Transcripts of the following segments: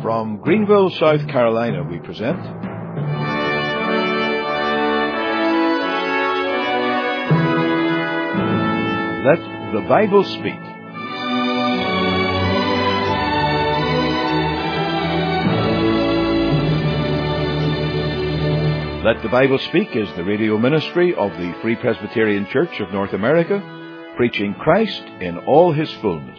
From Greenville, South Carolina, we present Let the Bible Speak. Let the Bible Speak is the radio ministry of the Free Presbyterian Church of North America, preaching Christ in all His fullness.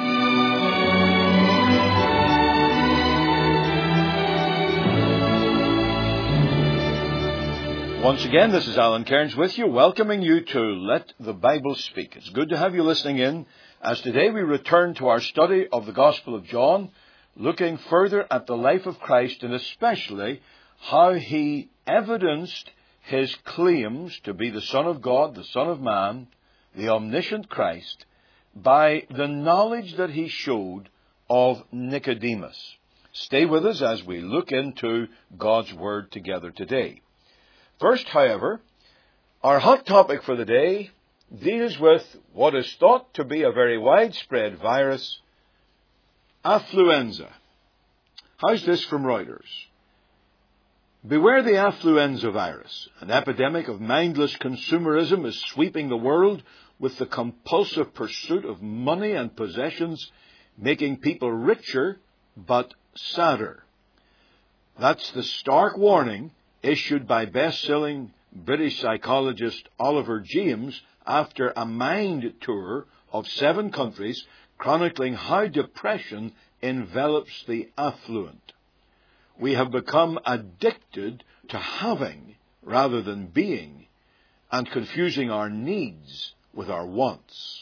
Once again, this is Alan Cairns with you, welcoming you to Let the Bible Speak. It's good to have you listening in, as today we return to our study of the Gospel of John, looking further at the life of Christ and especially how He evidenced His claims to be the Son of God, the Son of Man, the omniscient Christ, by the knowledge that He showed of Nicodemus. Stay with us as we look into God's Word together today. First, however, our hot topic for the day deals with what is thought to be a very widespread virus, affluenza. How's this from Reuters? Beware the affluenza virus. An epidemic of mindless consumerism is sweeping the world with the compulsive pursuit of money and possessions, making people richer but sadder. That's the stark warning issued by best-selling British psychologist Oliver James after a mind tour of 7 countries chronicling how depression envelops the affluent. We have become addicted to having rather than being, and confusing our needs with our wants.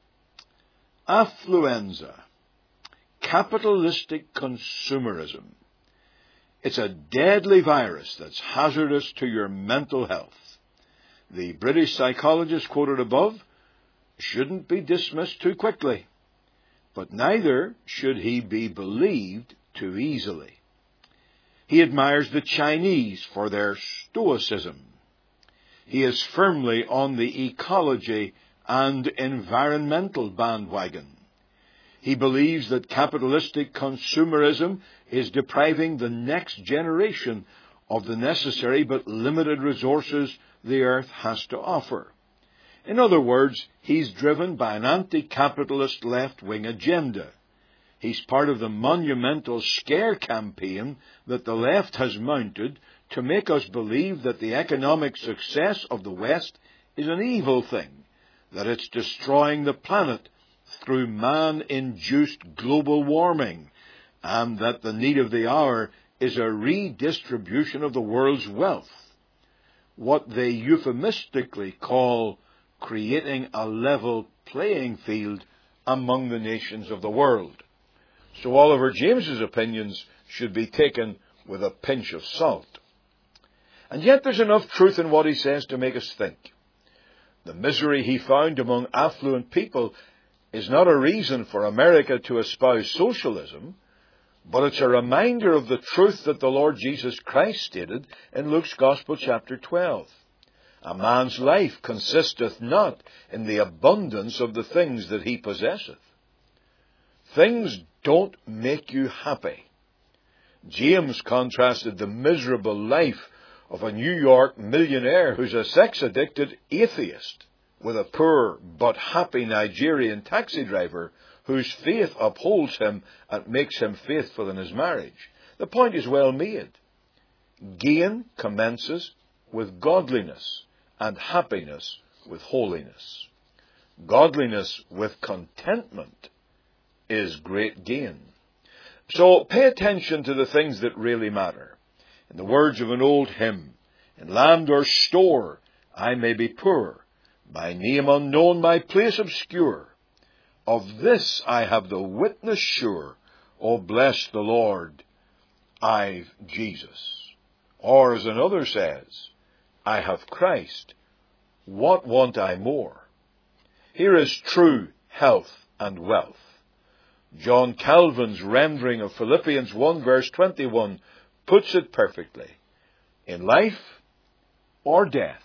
Affluenza, capitalistic consumerism. It's a deadly virus that's hazardous to your mental health. The British psychologist quoted above shouldn't be dismissed too quickly, but neither should he be believed too easily. He admires the Chinese for their stoicism. He is firmly on the ecology and environmental bandwagon. He believes that capitalistic consumerism is depriving the next generation of the necessary but limited resources the earth has to offer. In other words, he's driven by an anti-capitalist left-wing agenda. He's part of the monumental scare campaign that the left has mounted to make us believe that the economic success of the West is an evil thing, that it's destroying the planet through man-induced global warming, and that the need of the hour is a redistribution of the world's wealth, what they euphemistically call creating a level playing field among the nations of the world. So Oliver James's opinions should be taken with a pinch of salt. And yet there's enough truth in what he says to make us think. The misery he found among affluent people is not a reason for America to espouse socialism, but it's a reminder of the truth that the Lord Jesus Christ stated in Luke's Gospel, chapter 12. A man's life consisteth not in the abundance of the things that he possesseth. Things don't make you happy. James contrasted the miserable life of a New York millionaire who's a sex-addicted atheist with a poor but happy Nigerian taxi driver whose faith upholds him and makes him faithful in his marriage. The point is well made. Gain commences with godliness, and happiness with holiness. Godliness with contentment is great gain. So pay attention to the things that really matter. In the words of an old hymn, in land or store I may be poor, my name unknown, my place obscure. Of this I have the witness sure, O bless the Lord, I've Jesus. Or as another says, I have Christ, what want I more? Here is true health and wealth. John Calvin's rendering of Philippians 1 verse 21 puts it perfectly. In life or death,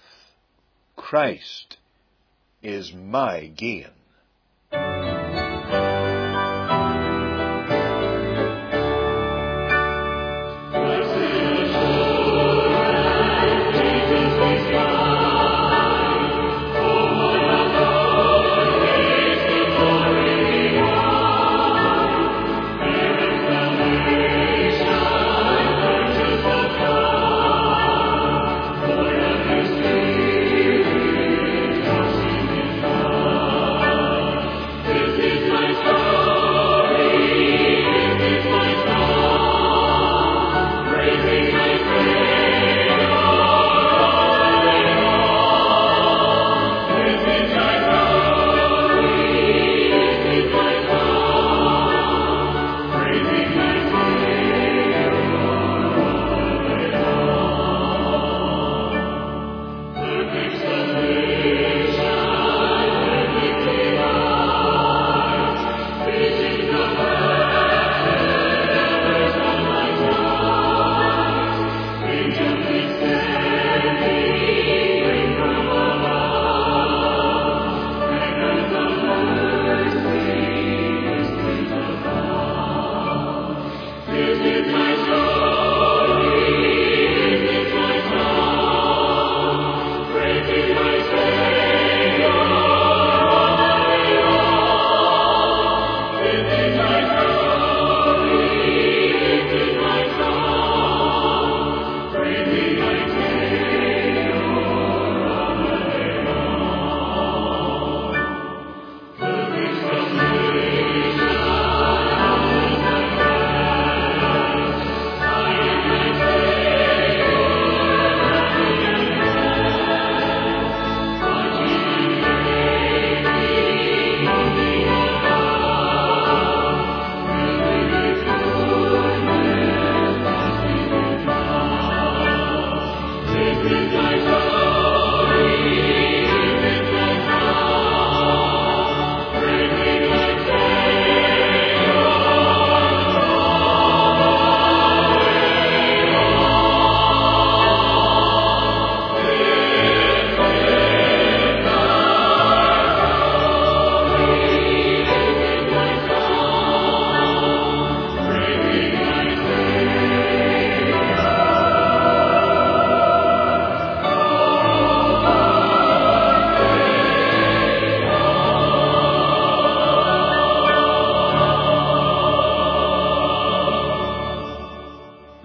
Christ is my gain.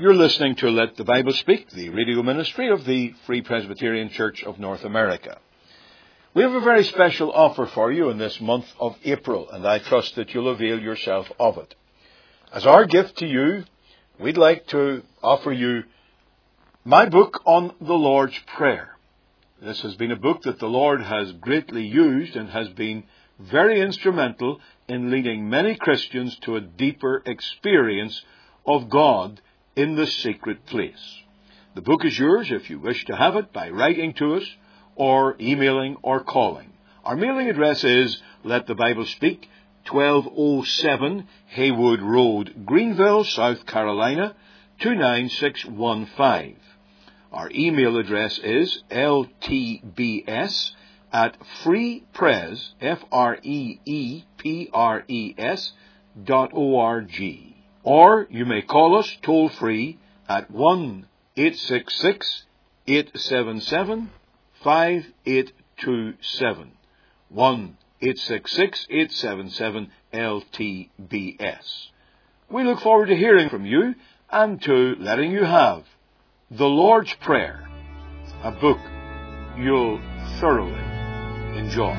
You're listening to Let the Bible Speak, the radio ministry of the Free Presbyterian Church of North America. We have a very special offer for you in this month of April, and I trust that you'll avail yourself of it. As our gift to you, we'd like to offer you my book on the Lord's Prayer. This has been a book that the Lord has greatly used and has been very instrumental in leading many Christians to a deeper experience of God in the secret place. The book is yours if you wish to have it by writing to us or emailing or calling. Our mailing address is Let the Bible Speak, 1207 Haywood Road, Greenville, South Carolina, 29615. Our email address is ltbs@freepres, freepres.org. Or you may call us toll-free at 1-866-877-5827. 1-866-877-LTBS. We look forward to hearing from you and to letting you have The Lord's Prayer, a book you'll thoroughly enjoy.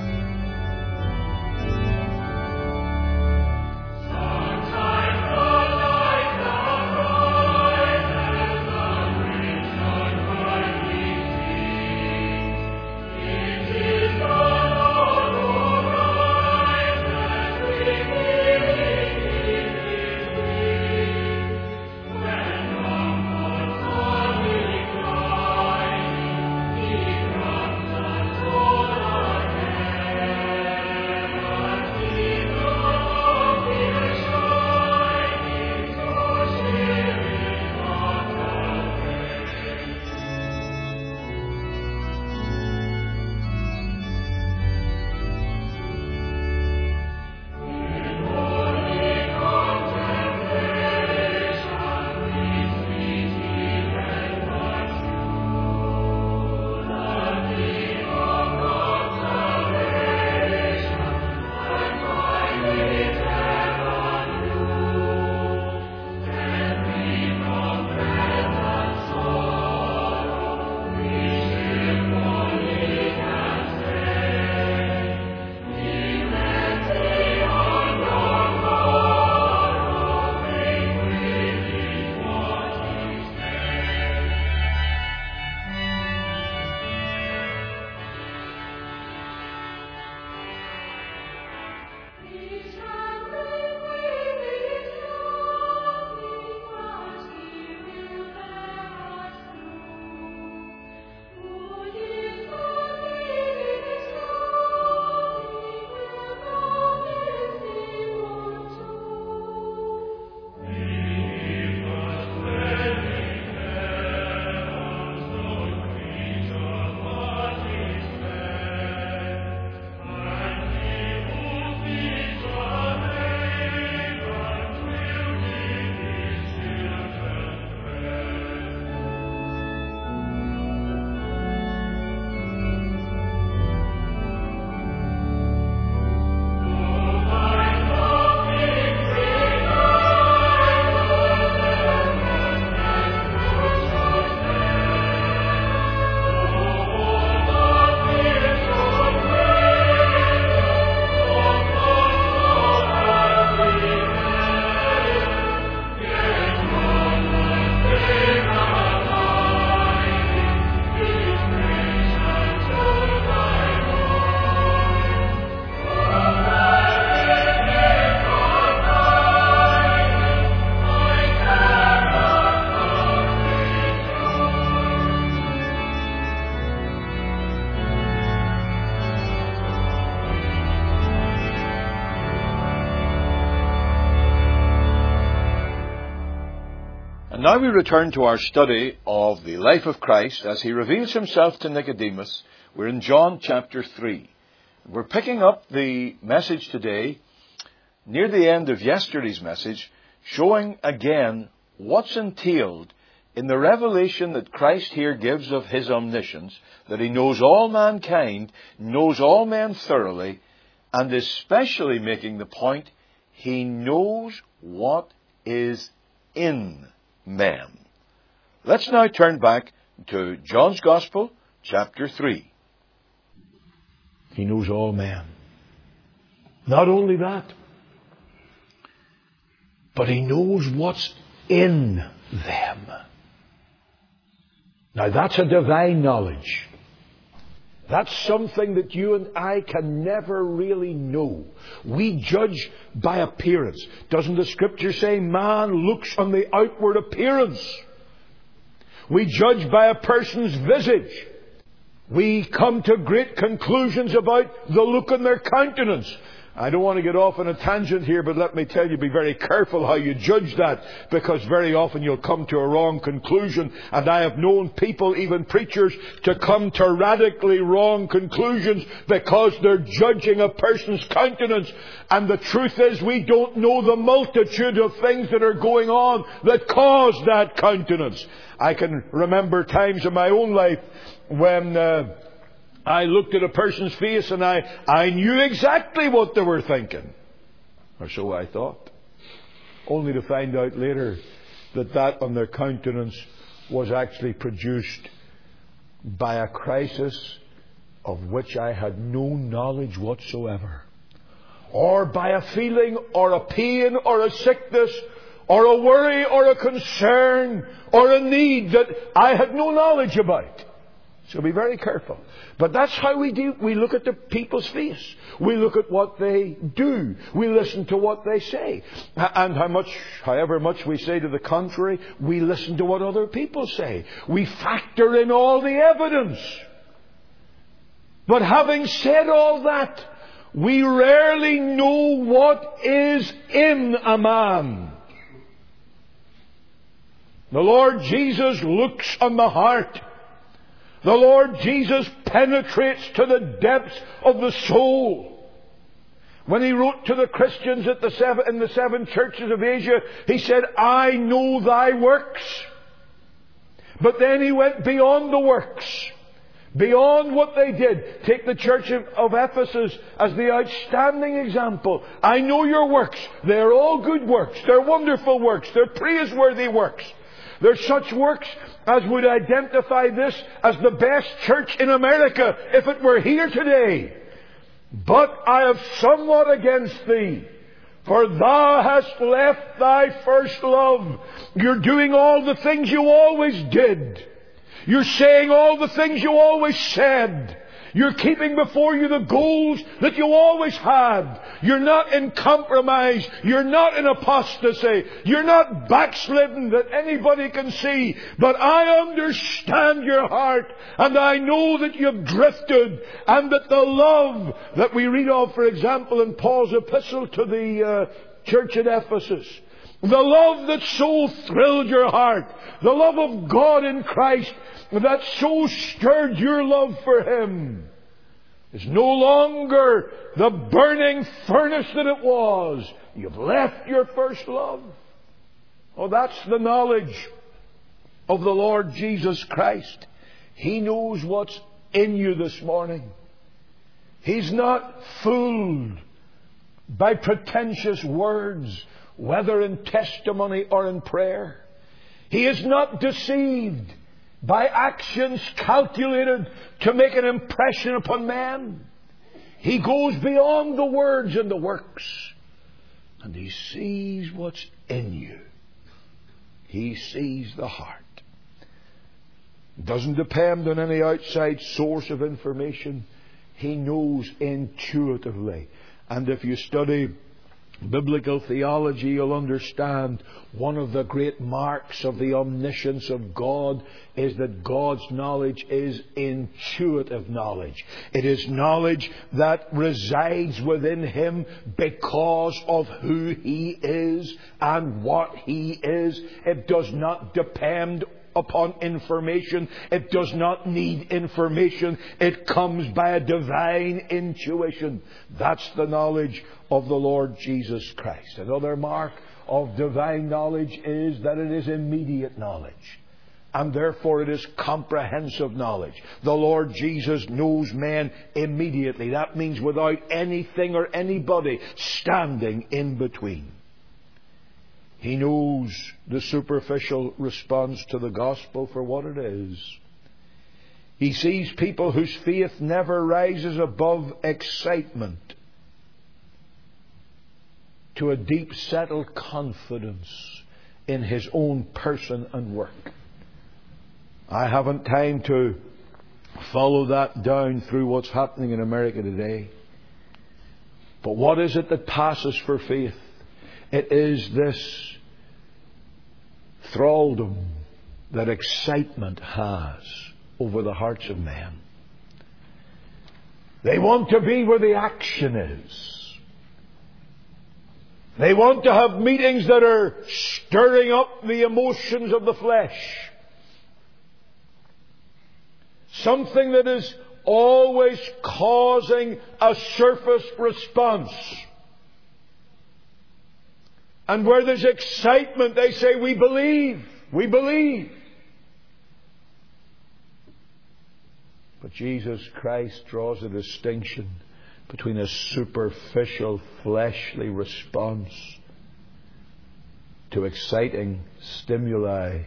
And now we return to our study of the life of Christ as he reveals himself to Nicodemus. We're in John chapter 3. We're picking up the message today near the end of yesterday's message, showing again what's entailed in the revelation that Christ here gives of his omniscience, that he knows all mankind, knows all men thoroughly, and especially making the point, he knows what is in men. Let's now turn back to John's Gospel, chapter 3. He knows all men. Not only that, but He knows what's in them. Now that's a divine knowledge. That's something that you and I can never really know. We judge by appearance. Doesn't the Scripture say man looks on the outward appearance? We judge by a person's visage. We come to great conclusions about the look on their countenance. I don't want to get off on a tangent here, but let me tell you, be very careful how you judge that, because very often you'll come to a wrong conclusion. And I have known people, even preachers, to come to radically wrong conclusions because they're judging a person's countenance. And the truth is, we don't know the multitude of things that are going on that cause that countenance. I can remember times in my own life when I looked at a person's face and I knew exactly what they were thinking. Or so I thought. Only to find out later that on their countenance was actually produced by a crisis of which I had no knowledge whatsoever. Or by a feeling or a pain or a sickness or a worry or a concern or a need that I had no knowledge about. So be very careful. But that's how we do. We look at the people's face. We look at what they do. We listen to what they say. And however much we say to the contrary, we listen to what other people say. We factor in all the evidence. But having said all that, we rarely know what is in a man. The Lord Jesus looks on the heart. The Lord Jesus penetrates to the depths of the soul. When He wrote to the Christians in the 7 churches of Asia, He said, I know thy works. But then He went beyond the works. Beyond what they did. Take the church of Ephesus as the outstanding example. I know your works. They're all good works. They're wonderful works. They're praiseworthy works. They're such works as would identify this as the best church in America if it were here today. But I have somewhat against thee, for thou hast left thy first love. You're doing all the things you always did. You're saying all the things you always said. You're keeping before you the goals that you always had. You're not in compromise. You're not in apostasy. You're not backslidden that anybody can see. But I understand your heart, and I know that you've drifted, and that the love that we read of, for example, in Paul's epistle to the church at Ephesus, the love that so thrilled your heart, the love of God in Christ that so stirred your love for Him, is no longer the burning furnace that it was. You've left your first love. Oh, that's the knowledge of the Lord Jesus Christ. He knows what's in you this morning. He's not fooled by pretentious words, whether in testimony or in prayer. He is not deceived by actions calculated to make an impression upon men. He goes beyond the words and the works, and He sees what's in you. He sees the heart. It doesn't depend on any outside source of information. He knows intuitively. And if you study biblical theology, you'll understand one of the great marks of the omniscience of God is that God's knowledge is intuitive knowledge. It is knowledge that resides within Him because of who He is and what He is. It does not depend upon information. It does not need information. It comes by a divine intuition. That's the knowledge of the Lord Jesus Christ. Another mark of divine knowledge is that it is immediate knowledge. And therefore it is comprehensive knowledge. The Lord Jesus knows men immediately. That means without anything or anybody standing in between. He knows the superficial response to the gospel for what it is. He sees people whose faith never rises above excitement to a deep settled confidence in his own person and work. I haven't time to follow that down through what's happening in America today. But what is it that passes for faith? It is this thraldom that excitement has over the hearts of men. They want to be where the action is. They want to have meetings that are stirring up the emotions of the flesh. Something that is always causing a surface response. And where there's excitement, they say, we believe, we believe. But Jesus Christ draws a distinction between a superficial, fleshly response to exciting stimuli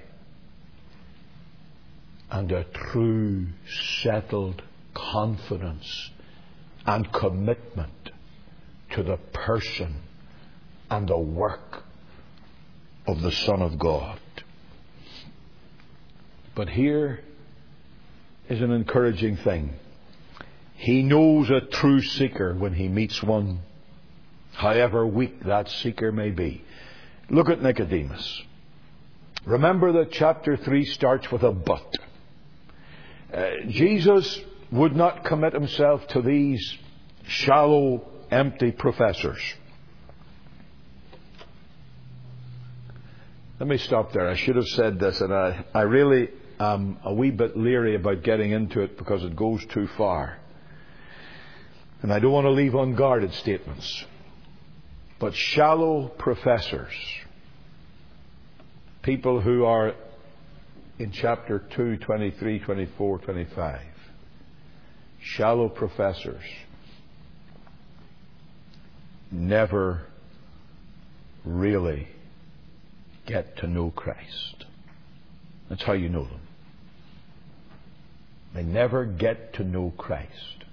and a true, settled confidence and commitment to the person and the work of the Son of God. But here is an encouraging thing. He knows a true seeker when he meets one, however weak that seeker may be. Look at Nicodemus. Remember that chapter 3 starts with a but. Jesus would not commit himself to these shallow, empty professors. Let me stop there. I should have said this, and I really am a wee bit leery about getting into it because it goes too far. And I don't want to leave unguarded statements. But shallow professors, people who are in chapter 2, 23, 24, 25, shallow professors never really get to know Christ. That's how you know them. They never get to know Christ.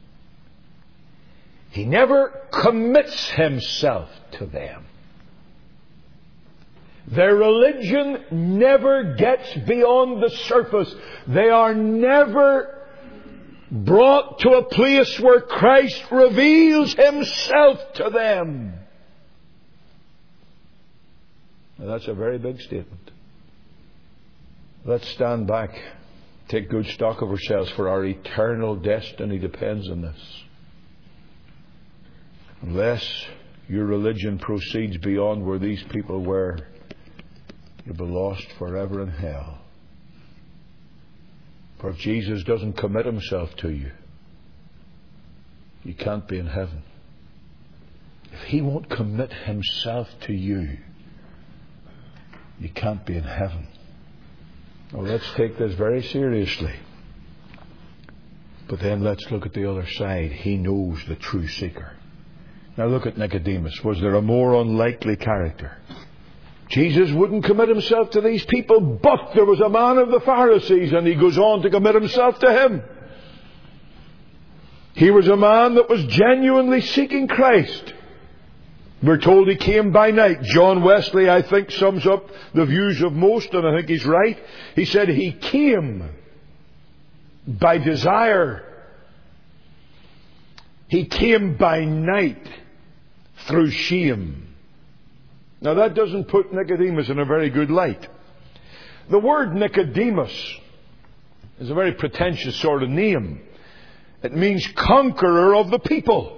He never commits himself to them. Their religion never gets beyond the surface. They are never brought to a place where Christ reveals himself to them. Now, that's a very big statement. Let's stand back, take good stock of ourselves, for our eternal destiny depends on this. Unless your religion proceeds beyond where these people were, you'll be lost forever in hell. For if Jesus doesn't commit himself to you, you can't be in heaven. If he won't commit himself to you, you can't be in heaven. Well, let's take this very seriously. But then let's look at the other side. He knows the true seeker. Now look at Nicodemus. Was there a more unlikely character? Jesus wouldn't commit himself to these people, but there was a man of the Pharisees, and he goes on to commit himself to him. He was a man that was genuinely seeking Christ. We're told he came by night. John Wesley, I think, sums up the views of most, and I think he's right. He said he came by desire. He came by night through shame. Now that doesn't put Nicodemus in a very good light. The word Nicodemus is a very pretentious sort of name. It means conqueror of the people.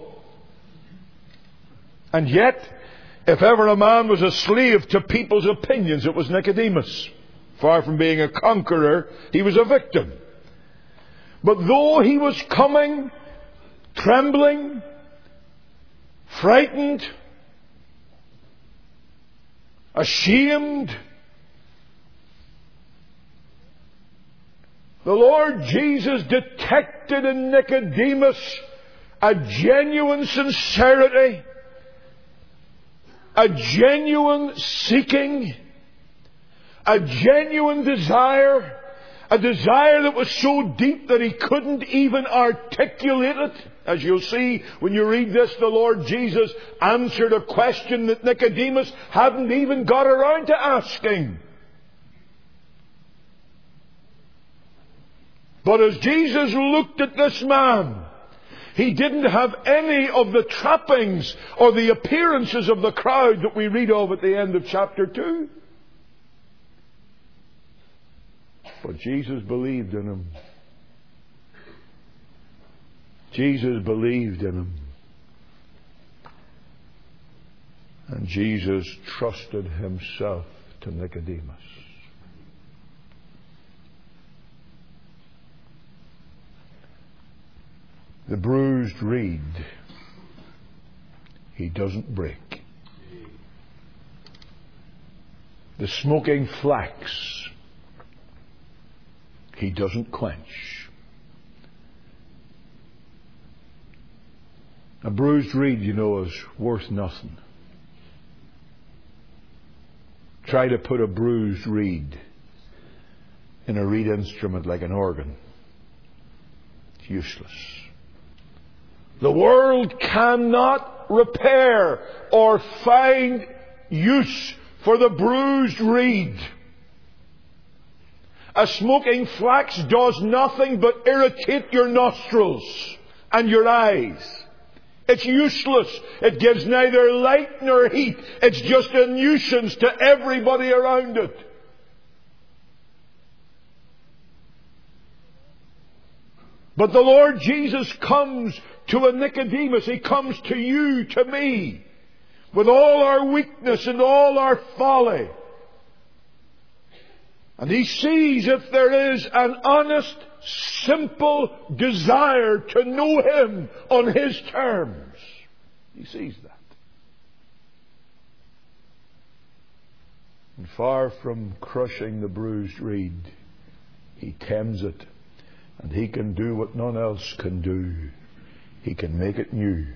And yet, if ever a man was a slave to people's opinions, it was Nicodemus. Far from being a conqueror, he was a victim. But though he was coming, trembling, frightened, ashamed, the Lord Jesus detected in Nicodemus a genuine sincerity a genuine seeking, a genuine desire, a desire that was so deep that he couldn't even articulate it. As you'll see when you read this, the Lord Jesus answered a question that Nicodemus hadn't even got around to asking. But as Jesus looked at this man, he didn't have any of the trappings or the appearances of the crowd that we read of at the end of chapter 2. But Jesus believed in him. Jesus believed in him. And Jesus trusted himself to Nicodemus. The bruised reed, he doesn't break. The smoking flax, he doesn't quench. A bruised reed, you know, is worth nothing. Try to put a bruised reed in a reed instrument like an organ. It's useless. The world cannot repair or find use for the bruised reed. A smoking flax does nothing but irritate your nostrils and your eyes. It's useless. It gives neither light nor heat. It's just a nuisance to everybody around it. But the Lord Jesus comes to a Nicodemus. He comes to you, to me, with all our weakness and all our folly. And he sees if there is an honest, simple desire to know him on his terms. He sees that. And far from crushing the bruised reed, he tends it. And he can do what none else can do. He can make it new.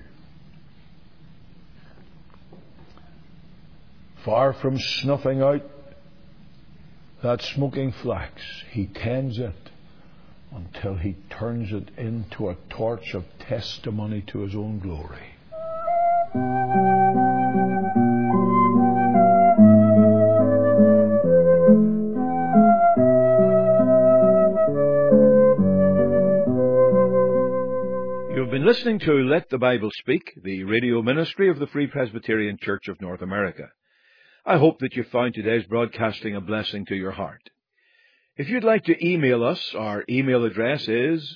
Far from snuffing out that smoking flax, he tends it until he turns it into a torch of testimony to his own glory. You've been listening to Let the Bible Speak, the radio ministry of the Free Presbyterian Church of North America. I hope that you found today's broadcasting a blessing to your heart. If you'd like to email us, our email address is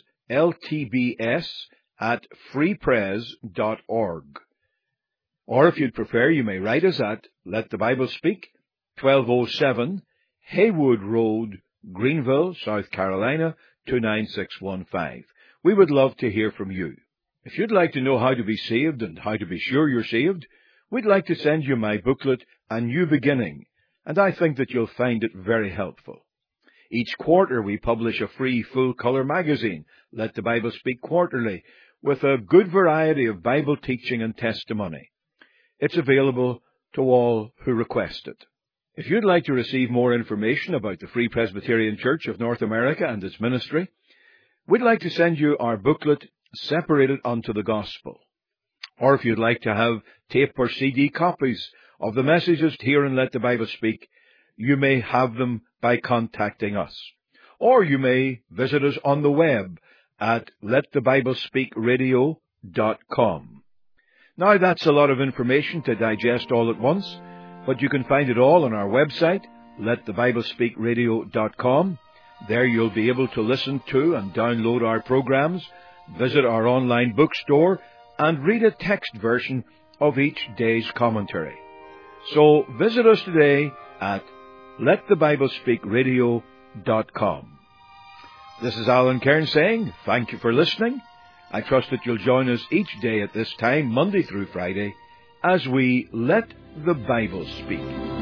ltbs@freepres.org. Or if you'd prefer, you may write us at Let the Bible Speak, 1207 Haywood Road, Greenville, South Carolina, 29615. We would love to hear from you. If you'd like to know how to be saved and how to be sure you're saved, we'd like to send you my booklet, A New Beginning, and I think that you'll find it very helpful. Each quarter we publish a free full-color magazine, Let the Bible Speak Quarterly, with a good variety of Bible teaching and testimony. It's available to all who request it. If you'd like to receive more information about the Free Presbyterian Church of North America and its ministry, we'd like to send you our booklet, Separated unto the Gospel. Or if you'd like to have tape or CD copies of the messages here in Let the Bible Speak, you may have them by contacting us. Or you may visit us on the web at letthebiblespeakradio.com. Now that's a lot of information to digest all at once, but you can find it all on our website, letthebiblespeakradio.com. There you'll be able to listen to and download our programs, visit our online bookstore, and read a text version of each day's commentary. So visit us today at letthebiblespeakradio.com. This is Alan Cairn saying thank you for listening. I trust that you'll join us each day at this time, Monday through Friday, as we Let the Bible Speak.